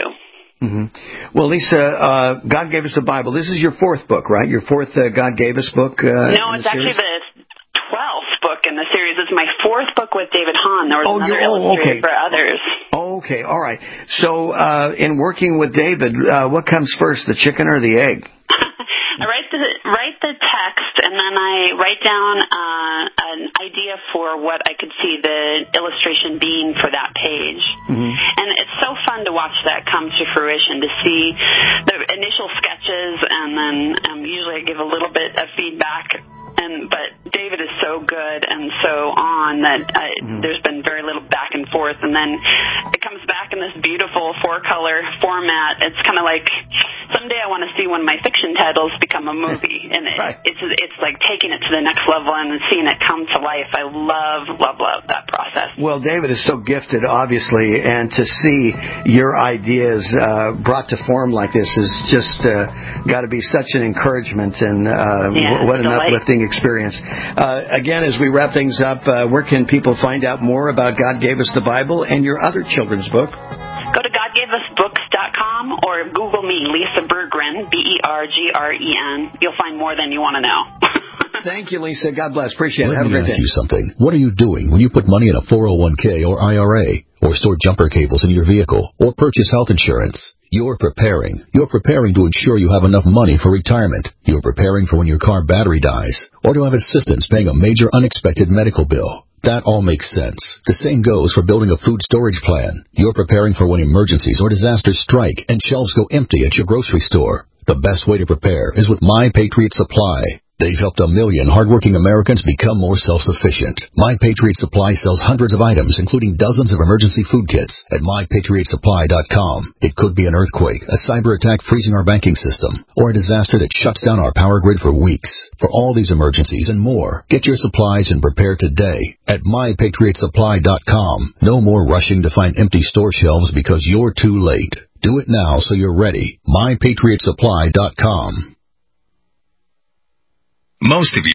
Well, Lisa, God Gave Us the Bible. This is your 4th book, right? Your 4th God Gave Us book? No, it's actually the 12th book in the series. It's my 4th book with David Hahn. There was another illustrator for others. Okay, all right. So in working with David, what comes first, the chicken or the egg? I write the text, and then I write down an idea for what I could see the illustration being for that page. And it's so fun to watch that come to fruition, to see the initial sketches, and then usually I give a little bit of feedback. But David is so good and so on that there's been very little back and forth, and then it comes back in this beautiful 4-color format. It's kind of like someday I want to see one of my fiction titles become a movie, and it's like taking it to the next level and seeing it come to life. I love that process. Well, David is so gifted, obviously, and to see your ideas brought to form like this is just got to be such an encouragement, and what an uplifting experience. Again, as we wrap things up, where can people find out more about God Gave Us the Bible and your other children's book? Go to GodGaveUsBooks.com or Google me, Lisa Berggren, Bergren. You'll find more than you want to know. Thank you, Lisa. God bless. Appreciate it. Let me ask you something. What are you doing when you put money in a 401k or IRA, or store jumper cables in your vehicle, or purchase health insurance? You're preparing. You're preparing to ensure you have enough money for retirement. You're preparing for when your car battery dies, or to have assistance paying a major unexpected medical bill. That all makes sense. The same goes for building a food storage plan. You're preparing for when emergencies or disasters strike and shelves go empty at your grocery store. The best way to prepare is with My Patriot Supply. They've helped 1 million hardworking Americans become more self-sufficient. My Patriot Supply sells hundreds of items, including dozens of emergency food kits at MyPatriotSupply.com. It could be an earthquake, a cyber attack freezing our banking system, or a disaster that shuts down our power grid for weeks. For all these emergencies and more, get your supplies and prepare today at MyPatriotSupply.com. No more rushing to find empty store shelves because you're too late. Do it now so you're ready. MyPatriotSupply.com. Most of you